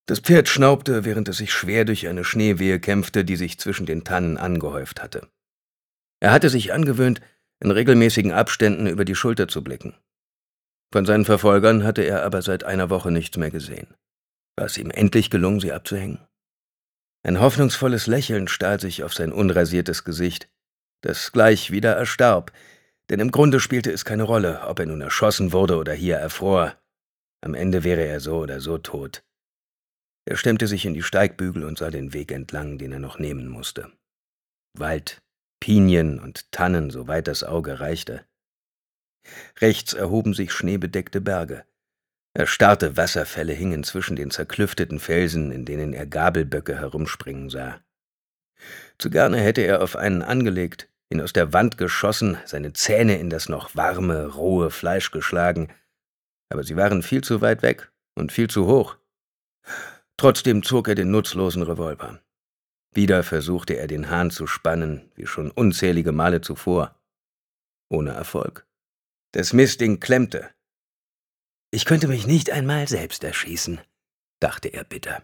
Das Pferd schnaubte, während es sich schwer durch eine Schneewehe kämpfte, die sich zwischen den Tannen angehäuft hatte. Er hatte sich angewöhnt, in regelmäßigen Abständen über die Schulter zu blicken. Von seinen Verfolgern hatte er aber seit einer Woche nichts mehr gesehen. War es ihm endlich gelungen, sie abzuhängen? Ein hoffnungsvolles Lächeln stahl sich auf sein unrasiertes Gesicht, das gleich wieder erstarb, denn im Grunde spielte es keine Rolle, ob er nun erschossen wurde oder hier erfror. Am Ende wäre er so oder so tot. Er stemmte sich in die Steigbügel und sah den Weg entlang, den er noch nehmen musste. Wald, Pinien und Tannen, soweit das Auge reichte. Rechts erhoben sich schneebedeckte Berge. Erstarrte Wasserfälle hingen zwischen den zerklüfteten Felsen, in denen er Gabelböcke herumspringen sah. Zu gerne hätte er auf einen angelegt, ihn aus der Wand geschossen, seine Zähne in das noch warme, rohe Fleisch geschlagen, aber sie waren viel zu weit weg und viel zu hoch. Trotzdem zog er den nutzlosen Revolver. Wieder versuchte er, den Hahn zu spannen, wie schon unzählige Male zuvor. Ohne Erfolg. Das Mistding klemmte. »Ich könnte mich nicht einmal selbst erschießen«, dachte er bitter.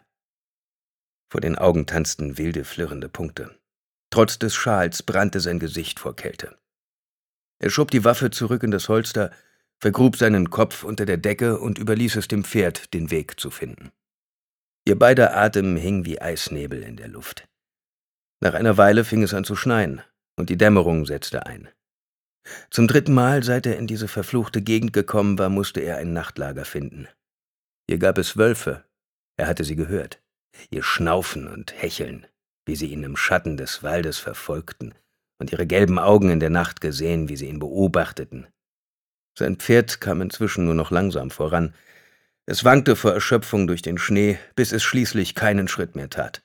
Vor den Augen tanzten wilde, flirrende Punkte. Trotz des Schals brannte sein Gesicht vor Kälte. Er schob die Waffe zurück in das Holster, vergrub seinen Kopf unter der Decke und überließ es dem Pferd, den Weg zu finden. Ihr beider Atem hing wie Eisnebel in der Luft. Nach einer Weile fing es an zu schneien, und die Dämmerung setzte ein. Zum 3. Mal, seit er in diese verfluchte Gegend gekommen war, musste er ein Nachtlager finden. Hier gab es Wölfe, er hatte sie gehört, ihr Schnaufen und Hecheln, wie sie ihn im Schatten des Waldes verfolgten, und ihre gelben Augen in der Nacht gesehen, wie sie ihn beobachteten. Sein Pferd kam inzwischen nur noch langsam voran. Es wankte vor Erschöpfung durch den Schnee, bis es schließlich keinen Schritt mehr tat.